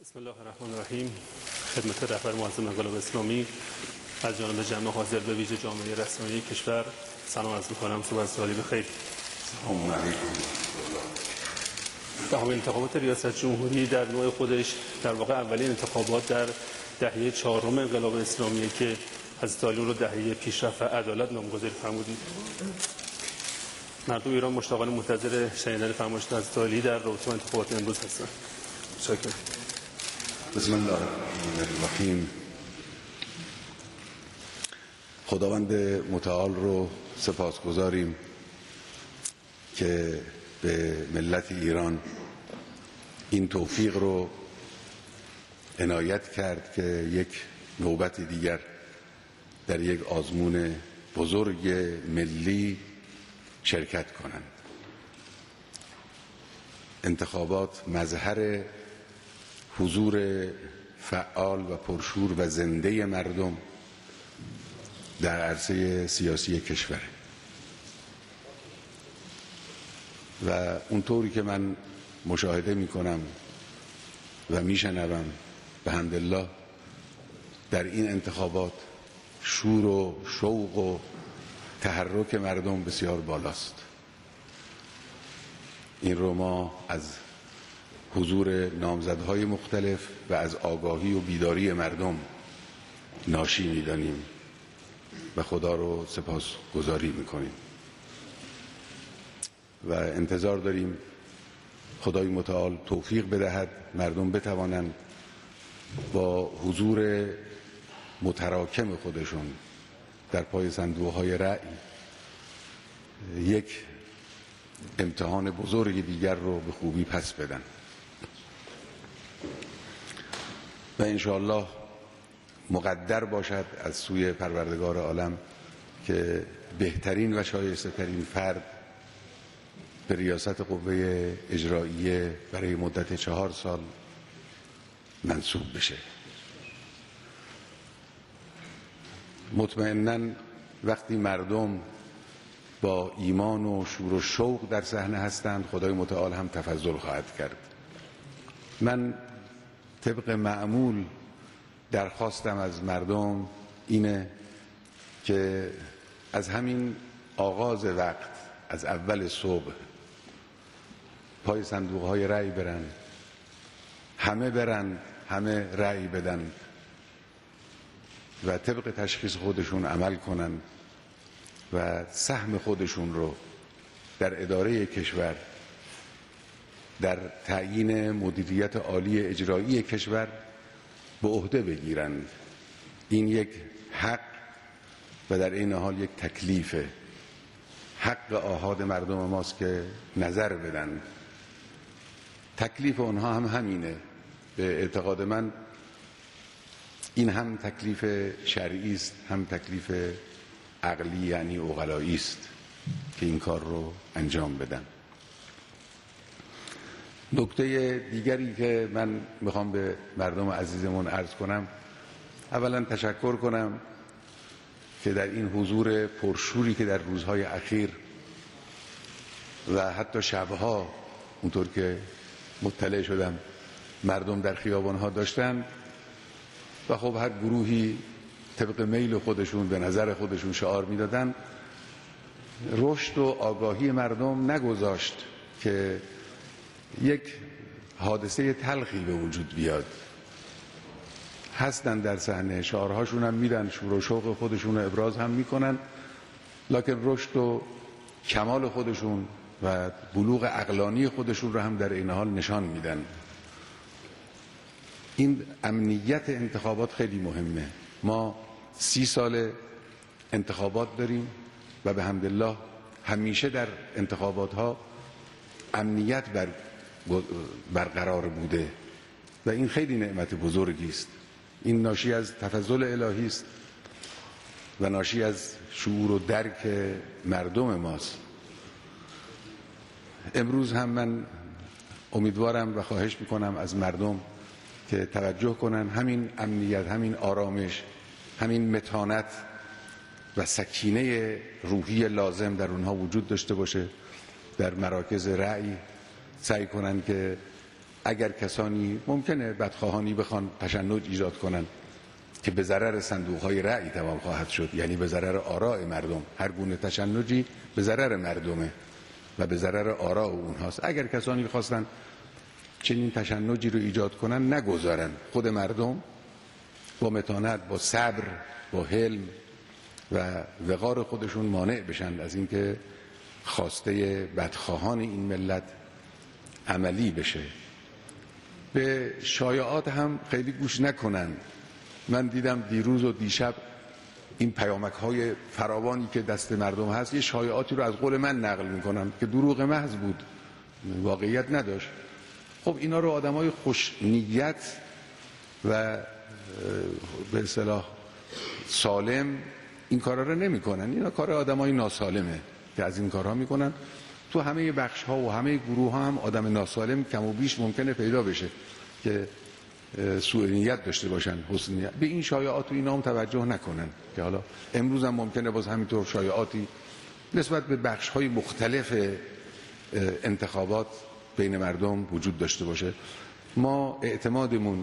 بسم الله الرحمن الرحیم. خدمت رهبر معظم انقلاب اسلامی از جانب جمع حاضر به ویژه جامعه رسانه‌ای کشور سلام عرض می‌کنم. صبح سالی بخیر. سلام علیکم. دهمین انتخابات ریاست جمهوری در نوع خودش در واقع اولین انتخابات در دهه چهارم انقلاب اسلامی که حضرت علی رو دهه پیشرفت و عدالت نامگذاری فرمودید. مردم ایران مشتاقانه منتظر شنیدن فرمایشات حضرت علی در رابطه با انتخابات امروز هستند. متشکرم. بسم الله الرحمن الرحیم. خداوند متعال رو سپاسگزاریم که به ملت ایران این توفیق رو عنایت کرد که یک نوبت دیگر در یک آزمون بزرگ ملی شرکت کنند. انتخابات مظهر حضور فعال و پرشور و زنده مردم در عرصه سیاسی کشور و اونطوری که من مشاهده میکنم و میشنوم به حمدالله در این انتخابات شور و شوق و تحرک مردم بسیار بالاست. این رو ما از حضور نامزدهای مختلف و از آگاهی و بیداری مردم ناشی می‌دانیم و خدا رو سپاسگزاری می‌کنیم و انتظار داریم خدای متعال توفیق بدهد مردم بتوانند با حضور متراکم خودشون در پای صندوق‌های رأی یک امتحان بزرگ دیگر رو به خوبی پس بدن و انشاءالله مقدر باشد از سوی پروردگار عالم که بهترین و شایسته ترین فرد به ریاست قوه اجراییه برای مدت 4 سال منصوب بشه. مطمئناً وقتی مردم با ایمان و شور و شوق در صحنه هستند خدای متعال هم تفضل خواهد کرد. من طبق معمول درخواستم از مردم اینه که از همین آغاز وقت از اول صبح پای صندوق‌های رأی برن، همه رأی بدن و طبق تشخیص خودشون عمل کنن و سهم خودشون رو در اداره کشور در تعیین مدیریت عالی اجرایی کشور به عهده بگیرند. این یک حق و در این حال یک تکلیفه. حق آحاد مردم ماست که نظر بدن. تکلیف اونها هم همینه. به اعتقاد من این هم تکلیف شرعی است هم تکلیف عقلی یعنی عقلایی است که این کار رو انجام بدن. نکته دیگری که من میخوام به مردم عزیزمون عرض کنم، اولا تشکر کنم که در این حضور پرشوری که در روزهای اخیر و حتی شبها اونطور که مطلع شدم مردم در خیابانها داشتن و خب هر گروهی طبق میل خودشون به نظر خودشون شعار میدادن، رشد و آگاهی مردم نگذاشت که یک حادثه تلخی به وجود بیاد. هستن در صحنه، شعارهاشون هم میدن، شور و شوق خودشون رو ابراز هم میکنن، لکن رشد و کمال خودشون و بلوغ عقلانی خودشون رو هم در این حال نشان میدن. این امنیت انتخابات خیلی مهمه. ما 30 سال انتخابات داریم و به حمدالله همیشه در انتخابات ها امنیت برقرار بوده و این خیلی نعمت بزرگی است. این ناشی از تفضل الهی است و ناشی از شعور و درک مردم ماست. امروز هم من امیدوارم و خواهش میکنم از مردم که توجه کنن همین امنیت، همین آرامش، همین متانت و سکینه روحی لازم در اونها وجود داشته باشه. در مراکز رأی سعی کنن که اگر کسانی ممکنه بدخواهانی بخوان تشنج ایجاد کنن که به ضرر صندوق‌های رأی تمام خواهد شد، یعنی به ضرر آراء مردم، هر گونه تشنجی به ضرر مردمه و به ضرر آراء اونهاست. اگر کسانی خواستن چنین تشنجی رو ایجاد کنن، نگذارن خود مردم با متانت، با صبر، با حلم و وقار خودشون مانع بشن از اینکه خواسته بدخواهان این ملت عملی بشه. به شایعات هم خیلی گوش نکنن. من دیدم دیروز و دیشب این پیامک‌های فراوانی که دست مردم هست یه شایعاتی رو از قول من نقل میکنن که دروغ محض بود، واقعیت نداشت. خب اینا رو آدمای خوش نیت و به اصطلاح سالم این کارا رو نمیکنن. اینا کار آدمای ناسالمه که از این کارها میکنن. تو همه بخش ها و همه گروه ها هم آدم ناسالم کم و بیش ممکنه پیدا بشه که سوء نیت داشته باشن، حسن نیت. به این شایعات و اینا هم توجه نکنن که حالا امروز هم ممکنه باز همینطور شایعاتی نسبت به بخش های مختلف انتخابات بین مردم وجود داشته باشه. ما اعتمادمون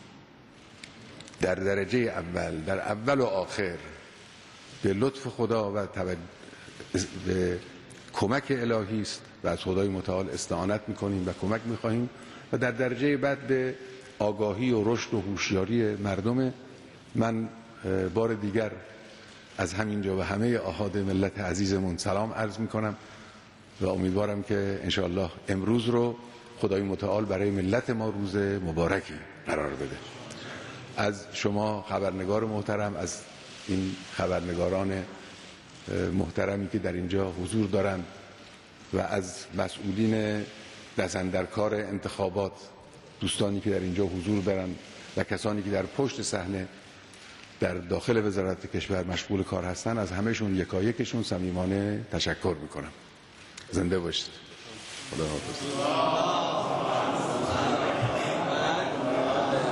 در درجه اول، در اول و آخر به لطف خدا و به کمک الهی است و از خدای متعال استعانت میکنیم و کمک میخواهیم و در درجه بعد به آگاهی و رشد و هوشیاری مردم. من بار دیگر از همینجا و همه احاد ملت عزیزمون سلام عرض میکنم و امیدوارم که انشاءالله امروز رو خدای متعال برای ملت ما روز مبارکی قرار بده. از شما خبرنگار محترم، از این خبرنگاران محترمی که در اینجا حضور دارند و از مسئولین دست‌اندرکار انتخابات، دوستانی که در اینجا حضور دارند و کسانی که در پشت صحنه در داخل وزارت کشور مشغول کار هستند، از همهشون یکایکشون صمیمانه تشکر میکنم. زنده باشید. خدا حافظ.